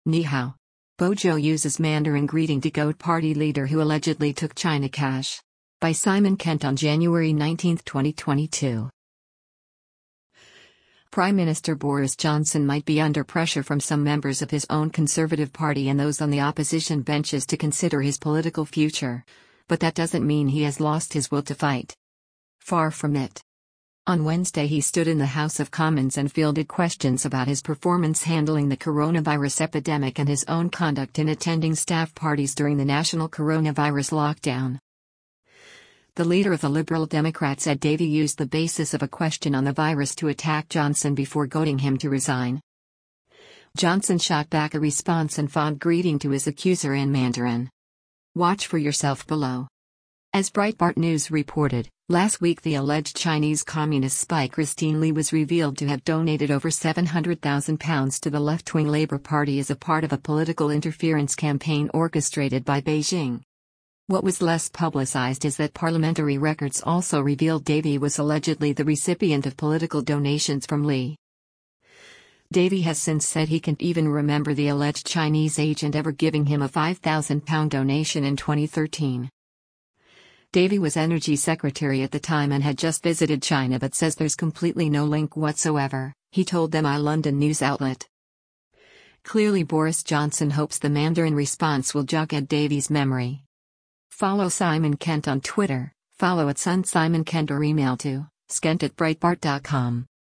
Ni hao. Bojo uses Mandarin greeting to goad party leader who allegedly took China cash. By Simon Kent on January 19, 2022. Prime Minister Boris Johnson might be under pressure from some members of his own Conservative Party and those on the opposition benches to consider his political future. But that doesn't mean he has lost his will to fight. Far from it. On Wednesday he stood in the House of Commons and fielded questions about his performance handling the coronavirus epidemic and his own conduct in attending staff parties during the national coronavirus lockdown. The leader of the Liberal Democrats said Davey used the basis of a question on the virus to attack Johnson before goading him to resign. Johnson shot back a response and fond greeting to his accuser in Mandarin. Watch for yourself below. As Breitbart News reported, last week the alleged Chinese communist spy Christine Lee was revealed to have donated over £700,000 to the left-wing Labour Party as a part of a political interference campaign orchestrated by Beijing. What was less publicized is that parliamentary records also revealed Davey was allegedly the recipient of political donations from Lee. Davey has since said he can't even remember the alleged Chinese agent ever giving him a £5,000 donation in 2013. Davey was Energy Secretary at the time and had just visited China but says there's completely no link whatsoever, he told them a London news outlet. Clearly Boris Johnson hopes the Mandarin response will jog at Davey's memory. Follow Simon Kent on Twitter, follow @SunSimonKent or email to skent@breitbart.com.